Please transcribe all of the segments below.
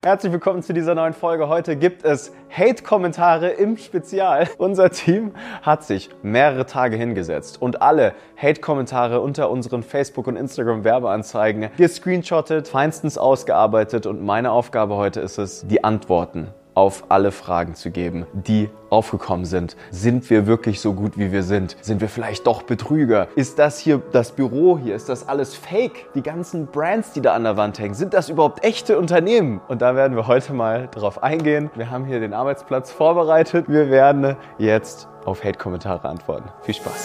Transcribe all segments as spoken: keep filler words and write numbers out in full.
Herzlich willkommen zu dieser neuen Folge. Heute gibt es Hate-Kommentare im Spezial. Unser Team hat sich mehrere Tage hingesetzt und alle Hate-Kommentare unter unseren Facebook- und Instagram-Werbeanzeigen gescreenshottet, feinstens ausgearbeitet und meine Aufgabe heute ist es, die Antworten auf alle Fragen zu geben, die aufgekommen sind. Sind wir wirklich so gut, wie wir sind? Sind wir vielleicht doch Betrüger? Ist das hier das Büro hier? Ist das alles Fake? Die ganzen Brands, die da an der Wand hängen, sind das überhaupt echte Unternehmen? Und da werden wir heute mal drauf eingehen. Wir haben hier den Arbeitsplatz vorbereitet. Wir werden jetzt auf Hate-Kommentare antworten. Viel Spaß!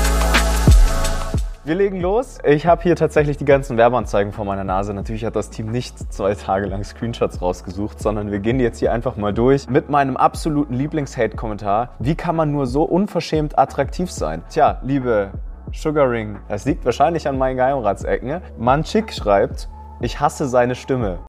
Wir legen los. Ich habe hier tatsächlich die ganzen Werbeanzeigen vor meiner Nase. Natürlich hat das Team nicht zwei Tage lang Screenshots rausgesucht, sondern wir gehen jetzt hier einfach mal durch mit meinem absoluten Lieblings-Hate-Kommentar. Wie kann man nur so unverschämt attraktiv sein? Tja, liebe Sugaring, das liegt wahrscheinlich an meinen Geheimratsecken. Manchik schreibt, ich hasse seine Stimme.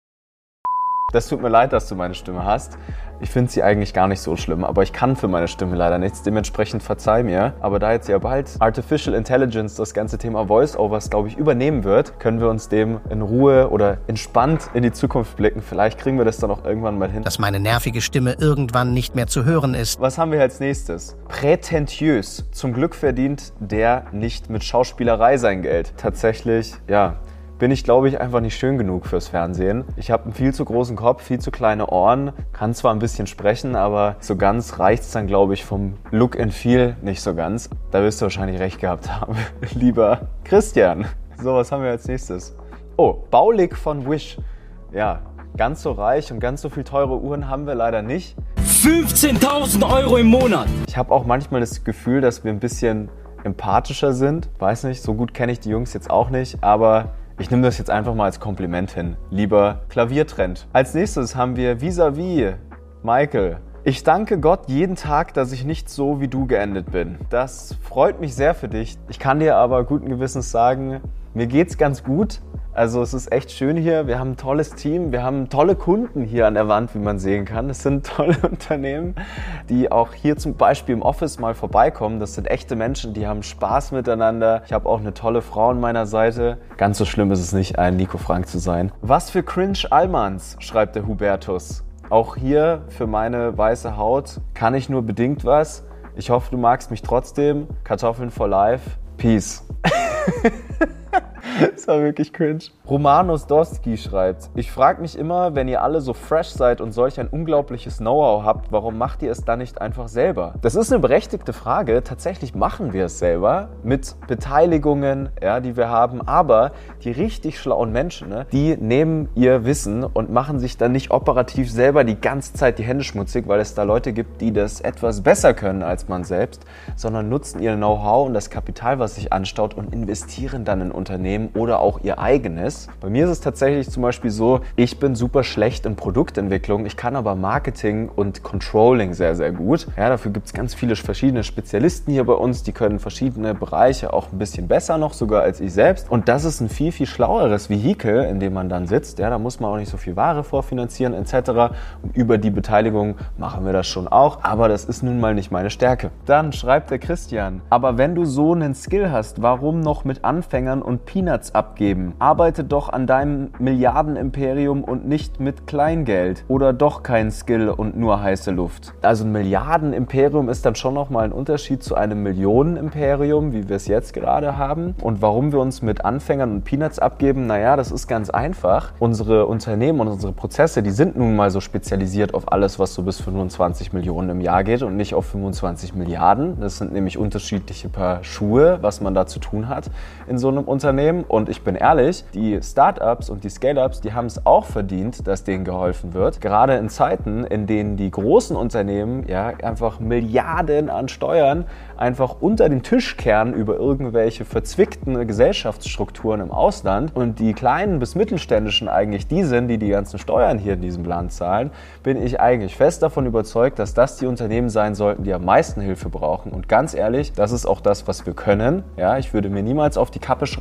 Das tut mir leid, dass du meine Stimme hast. Ich finde sie eigentlich gar nicht so schlimm, aber ich kann für meine Stimme leider nichts, dementsprechend verzeih mir. Aber da jetzt ja bald Artificial Intelligence das ganze Thema Voice-Overs, glaube ich, übernehmen wird, können wir uns dem in Ruhe oder entspannt in die Zukunft blicken. Vielleicht kriegen wir das dann auch irgendwann mal hin. Dass meine nervige Stimme irgendwann nicht mehr zu hören ist. Was haben wir als nächstes? Prätentiös. Zum Glück verdient der nicht mit Schauspielerei sein Geld. Tatsächlich, ja... bin ich, glaube ich, einfach nicht schön genug fürs Fernsehen. Ich habe einen viel zu großen Kopf, viel zu kleine Ohren, kann zwar ein bisschen sprechen, aber so ganz reicht's dann, glaube ich, vom Look and Feel nicht so ganz. Da wirst du wahrscheinlich recht gehabt haben, lieber Christian. So, was haben wir als nächstes? Oh, Baulig von Wish. Ja, ganz so reich und ganz so viel teure Uhren haben wir leider nicht. fünfzehntausend Euro im Monat! Ich habe auch manchmal das Gefühl, dass wir ein bisschen empathischer sind. Weiß nicht, so gut kenne ich die Jungs jetzt auch nicht, aber... ich nehme das jetzt einfach mal als Kompliment hin. Lieber Klaviertrend. Als nächstes haben wir Vis-a-vis Michael. Ich danke Gott jeden Tag, dass ich nicht so wie du geendet bin. Das freut mich sehr für dich. Ich kann dir aber guten Gewissens sagen, mir geht's ganz gut. Also es ist echt schön hier. Wir haben ein tolles Team. Wir haben tolle Kunden hier an der Wand, wie man sehen kann. Es sind tolle Unternehmen, die auch hier zum Beispiel im Office mal vorbeikommen. Das sind echte Menschen, die haben Spaß miteinander. Ich habe auch eine tolle Frau an meiner Seite. Ganz so schlimm ist es nicht, ein Nico Frank zu sein. Was für Cringe Allmanns, schreibt der Hubertus. Auch hier für meine weiße Haut kann ich nur bedingt was. Ich hoffe, du magst mich trotzdem. Kartoffeln for life. Peace. Das war wirklich cringe. Romanus Dostki schreibt, ich frage mich immer, wenn ihr alle so fresh seid und solch ein unglaubliches Know-how habt, warum macht ihr es dann nicht einfach selber? Das ist eine berechtigte Frage. Tatsächlich machen wir es selber mit Beteiligungen, ja, die wir haben. Aber die richtig schlauen Menschen, ne, die nehmen ihr Wissen und machen sich dann nicht operativ selber die ganze Zeit die Hände schmutzig, weil es da Leute gibt, die das etwas besser können als man selbst, sondern nutzen ihr Know-how und das Kapital, was sich anstaut und investieren dann in Unternehmen oder auch ihr eigenes. Bei mir ist es tatsächlich zum Beispiel so, ich bin super schlecht in Produktentwicklung, ich kann aber Marketing und Controlling sehr, sehr gut. Ja, dafür gibt es ganz viele verschiedene Spezialisten hier bei uns, die können verschiedene Bereiche auch ein bisschen besser noch sogar als ich selbst. Und das ist ein viel, viel schlaueres Vehikel, in dem man dann sitzt. Ja, da muss man auch nicht so viel Ware vorfinanzieren et cetera. Und über die Beteiligung machen wir das schon auch, aber das ist nun mal nicht meine Stärke. Dann schreibt der Christian, aber wenn du so einen Skill hast, warum noch mit Anfängern und Peanuts abgeben? Arbeite doch an deinem Milliardenimperium und nicht mit Kleingeld. Oder doch kein Skill und nur heiße Luft. Also ein Milliardenimperium ist dann schon nochmal ein Unterschied zu einem Millionenimperium, wie wir es jetzt gerade haben. Und warum wir uns mit Anfängern und Peanuts abgeben? Naja, das ist ganz einfach. Unsere Unternehmen und unsere Prozesse, die sind nun mal so spezialisiert auf alles, was so bis fünfundzwanzig Millionen im Jahr geht und nicht auf fünfundzwanzig Milliarden. Das sind nämlich unterschiedliche Paar Schuhe, was man da zu tun hat in so einem Unternehmen. Und ich bin ehrlich, die Startups und die Scale-Ups, die haben es auch verdient, dass denen geholfen wird. Gerade in Zeiten, in denen die großen Unternehmen ja einfach Milliarden an Steuern einfach unter den Tisch kehren über irgendwelche verzwickten Gesellschaftsstrukturen im Ausland und die kleinen bis mittelständischen eigentlich die sind, die die ganzen Steuern hier in diesem Land zahlen, bin ich eigentlich fest davon überzeugt, dass das die Unternehmen sein sollten, die am meisten Hilfe brauchen. Und ganz ehrlich, das ist auch das, was wir können. Ja, ich würde mir niemals auf die Kappe schreiben, einen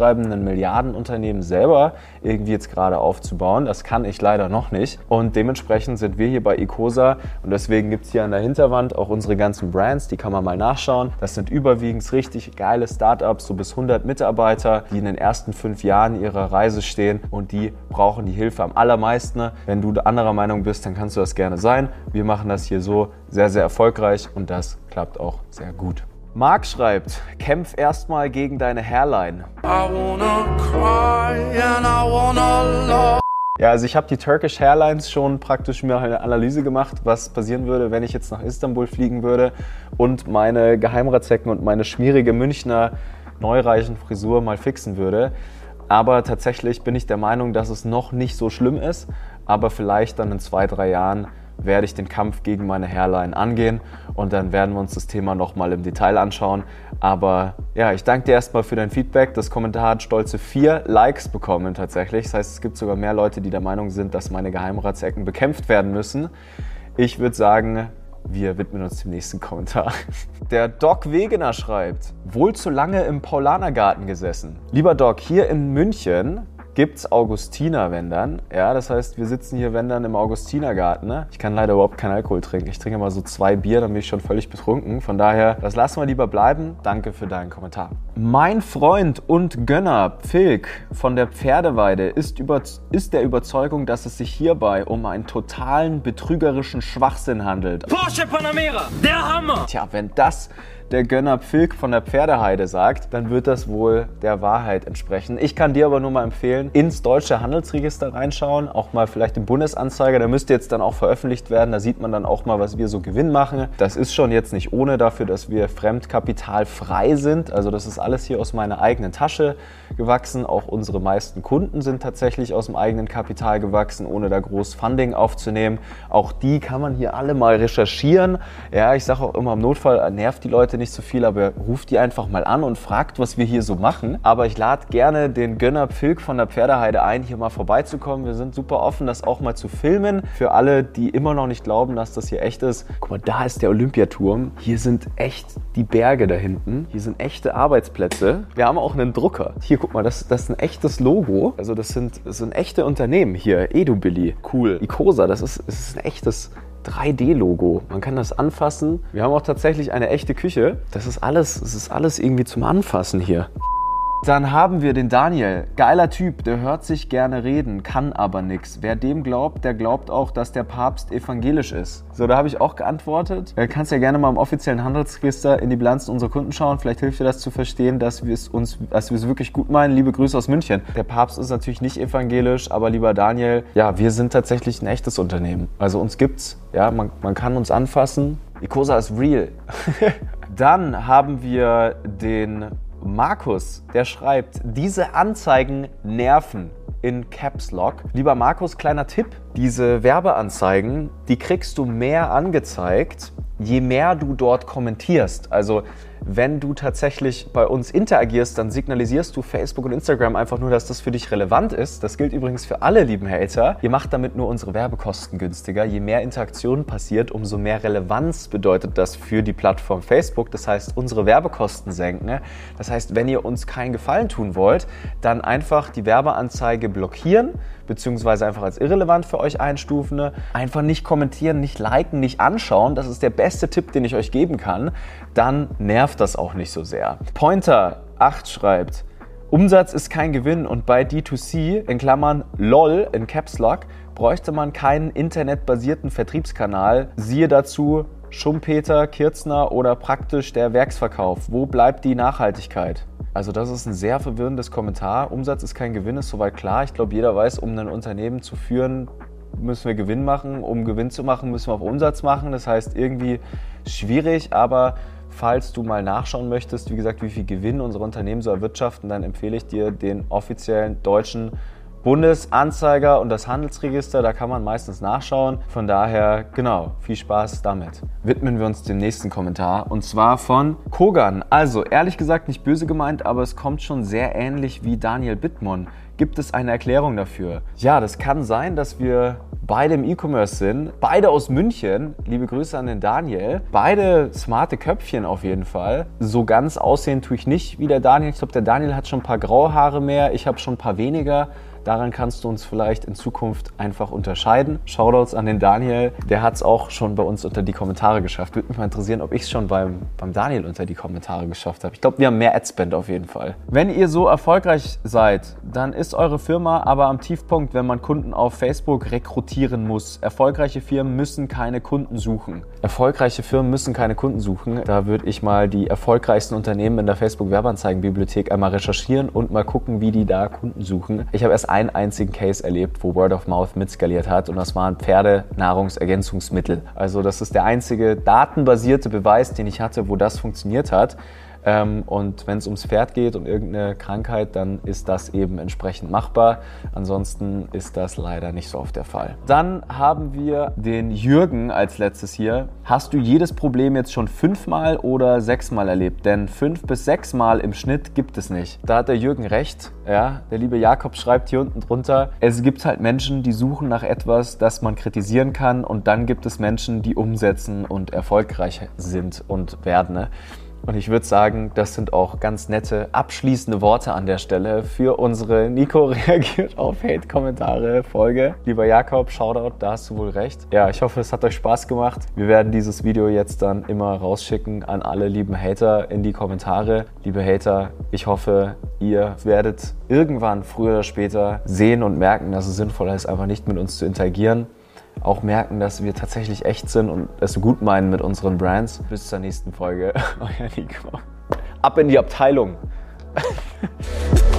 Milliardenunternehmen selber irgendwie jetzt gerade aufzubauen. Das kann ich leider noch nicht. Und dementsprechend sind wir hier bei Icosa und deswegen gibt es hier an der Hinterwand auch unsere ganzen Brands, die kann man mal nachschauen. Das sind überwiegend richtig geile Startups, so bis hundert Mitarbeiter, die in den ersten fünf Jahren ihrer Reise stehen und die brauchen die Hilfe am allermeisten. Wenn du anderer Meinung bist, dann kannst du das gerne sein. Wir machen das hier so sehr, sehr erfolgreich und das klappt auch sehr gut. Marc schreibt, kämpf erstmal gegen deine Hairline. I wanna cry and I wanna love. Ja, also ich habe die Turkish Hairlines schon praktisch mir eine Analyse gemacht, was passieren würde, wenn ich jetzt nach Istanbul fliegen würde und meine Geheimratsecken und meine schmierige Münchner neureichen Frisur mal fixen würde. Aber tatsächlich bin ich der Meinung, dass es noch nicht so schlimm ist, aber vielleicht dann in zwei, drei Jahren werde ich den Kampf gegen meine Hairline angehen und dann werden wir uns das Thema nochmal im Detail anschauen. Aber ja, ich danke dir erstmal für dein Feedback. Das Kommentar hat stolze vier Likes bekommen tatsächlich. Das heißt, es gibt sogar mehr Leute, die der Meinung sind, dass meine Geheimratsecken bekämpft werden müssen. Ich würde sagen, wir widmen uns dem nächsten Kommentar. Der Doc Wegener schreibt, wohl zu lange im Paulanergarten gesessen. Lieber Doc, hier in München gibt's Augustiner, wenn dann. Ja, das heißt, wir sitzen hier, wenn dann, im Augustinergarten. Ne? Ich kann leider überhaupt keinen Alkohol trinken. Ich trinke mal so zwei Bier, dann bin ich schon völlig betrunken. Von daher, das lassen wir lieber bleiben. Danke für deinen Kommentar. Mein Freund und Gönner Pfilk von der Pferdeweide ist, über, ist der Überzeugung, dass es sich hierbei um einen totalen betrügerischen Schwachsinn handelt. Porsche Panamera, der Hammer! Tja, wenn das der Gönner Pfilk von der Pferdeheide sagt, dann wird das wohl der Wahrheit entsprechen. Ich kann dir aber nur mal empfehlen, ins deutsche Handelsregister reinschauen, auch mal vielleicht im Bundesanzeiger, der müsste jetzt dann auch veröffentlicht werden, da sieht man dann auch mal, was wir so Gewinn machen. Das ist schon jetzt nicht ohne dafür, dass wir fremdkapitalfrei sind, also das ist alles hier aus meiner eigenen Tasche gewachsen, auch unsere meisten Kunden sind tatsächlich aus dem eigenen Kapital gewachsen, ohne da groß Funding aufzunehmen. Auch die kann man hier alle mal recherchieren. Ja, ich sage auch immer, im Notfall nervt die Leute nicht so viel, aber ruft die einfach mal an und fragt, was wir hier so machen. Aber ich lade gerne den Gönner Pfilk von der Pferdeheide ein, hier mal vorbeizukommen. Wir sind super offen, das auch mal zu filmen. Für alle, die immer noch nicht glauben, dass das hier echt ist. Guck mal, da ist der Olympiaturm. Hier sind echt die Berge da hinten. Hier sind echte Arbeitsplätze. Wir haben auch einen Drucker. Hier, guck mal, das, das ist ein echtes Logo. Also das sind, das sind echte Unternehmen hier. EduBilly, cool. Icosa, das ist, das ist ein echtes drei D Logo. Man kann das anfassen. Wir haben auch tatsächlich eine echte Küche. Das ist alles, das ist alles irgendwie zum Anfassen hier. Dann haben wir den Daniel. Geiler Typ, der hört sich gerne reden, kann aber nix. Wer dem glaubt, der glaubt auch, dass der Papst evangelisch ist. So, da habe ich auch geantwortet. Du kannst ja gerne mal im offiziellen Handelsregister in die Bilanzen unserer Kunden schauen. Vielleicht hilft dir das zu verstehen, dass wir es uns, dass wir es wirklich gut meinen. Liebe Grüße aus München. Der Papst ist natürlich nicht evangelisch, aber lieber Daniel, ja, wir sind tatsächlich ein echtes Unternehmen. Also uns gibt's, ja, man, man kann uns anfassen. Icosa ist real. Dann haben wir den Markus, der schreibt, diese Anzeigen nerven in Caps Lock. Lieber Markus, kleiner Tipp, diese Werbeanzeigen, die kriegst du mehr angezeigt, je mehr du dort kommentierst. Also wenn du tatsächlich bei uns interagierst, dann signalisierst du Facebook und Instagram einfach nur, dass das für dich relevant ist. Das gilt übrigens für alle lieben Hater. Ihr macht damit nur unsere Werbekosten günstiger. Je mehr Interaktion passiert, umso mehr Relevanz bedeutet das für die Plattform Facebook. Das heißt, unsere Werbekosten senken. Das heißt, wenn ihr uns keinen Gefallen tun wollt, dann einfach die Werbeanzeige blockieren, beziehungsweise einfach als irrelevant für euch einstufen. Einfach nicht kommentieren, nicht liken, nicht anschauen. Das ist der beste Tipp, den ich euch geben kann. Dann nervt das auch nicht so sehr. Pointer acht schreibt, Umsatz ist kein Gewinn und bei D zwei C, in Klammern LOL in Caps Lock, bräuchte man keinen internetbasierten Vertriebskanal. Siehe dazu Schumpeter, Kirzner oder praktisch der Werksverkauf. Wo bleibt die Nachhaltigkeit? Also das ist ein sehr verwirrendes Kommentar. Umsatz ist kein Gewinn, ist soweit klar. Ich glaube, jeder weiß, um ein Unternehmen zu führen, müssen wir Gewinn machen. Um Gewinn zu machen, müssen wir auch Umsatz machen. Das heißt, irgendwie schwierig, aber falls du mal nachschauen möchtest, wie gesagt, wie viel Gewinn unsere Unternehmen so erwirtschaften, dann empfehle ich dir den offiziellen deutschen Bundesanzeiger und das Handelsregister, da kann man meistens nachschauen. Von daher, genau, viel Spaß damit. Widmen wir uns dem nächsten Kommentar und zwar von Kogan. Also, ehrlich gesagt nicht böse gemeint, aber es kommt schon sehr ähnlich wie Daniel Bittmann. Gibt es eine Erklärung dafür? Ja, das kann sein, dass wir beide im E-Commerce sind, beide aus München. Liebe Grüße an den Daniel. Beide smarte Köpfchen auf jeden Fall. So ganz aussehen tue ich nicht wie der Daniel. Ich glaube, der Daniel hat schon ein paar graue Haare mehr, ich habe schon ein paar weniger. Daran kannst du uns vielleicht in Zukunft einfach unterscheiden. Shoutouts an den Daniel, der hat es auch schon bei uns unter die Kommentare geschafft. Würde mich mal interessieren, ob ich es schon beim, beim Daniel unter die Kommentare geschafft habe. Ich glaube, wir haben mehr Adspend auf jeden Fall. Wenn ihr so erfolgreich seid, dann ist eure Firma aber am Tiefpunkt, wenn man Kunden auf Facebook rekrutieren muss. Erfolgreiche Firmen müssen keine Kunden suchen. Erfolgreiche Firmen müssen keine Kunden suchen. Da würde ich mal die erfolgreichsten Unternehmen in der Facebook-Werbeanzeigenbibliothek einmal recherchieren und mal gucken, wie die da Kunden suchen. Ich habe erst einen einzigen Case erlebt, wo Word of Mouth mitskaliert hat und das waren Pferdenahrungsergänzungsmittel. Also das ist der einzige datenbasierte Beweis, den ich hatte, wo das funktioniert hat. Und wenn es ums Pferd geht und irgendeine Krankheit, dann ist das eben entsprechend machbar. Ansonsten ist das leider nicht so oft der Fall. Dann haben wir den Jürgen als letztes hier. Hast du jedes Problem jetzt schon fünfmal oder sechsmal erlebt? Denn fünf bis sechsmal im Schnitt gibt es nicht. Da hat der Jürgen recht. Ja, der liebe Jakob schreibt hier unten drunter, es gibt halt Menschen, die suchen nach etwas, das man kritisieren kann, und dann gibt es Menschen, die umsetzen und erfolgreich sind und werden. Ne? Und ich würde sagen, das sind auch ganz nette abschließende Worte an der Stelle für unsere Nico reagiert auf Hate-Kommentare Folge. Lieber Jakob, Shoutout, da hast du wohl recht. Ja, ich hoffe, es hat euch Spaß gemacht. Wir werden dieses Video jetzt dann immer rausschicken an alle lieben Hater in die Kommentare. Liebe Hater, ich hoffe, ihr werdet irgendwann früher oder später sehen und merken, dass es sinnvoller ist, einfach nicht mit uns zu interagieren. Auch merken, dass wir tatsächlich echt sind und es gut meinen mit unseren Brands. Bis zur nächsten Folge. Euer Nico. Ab in die Abteilung.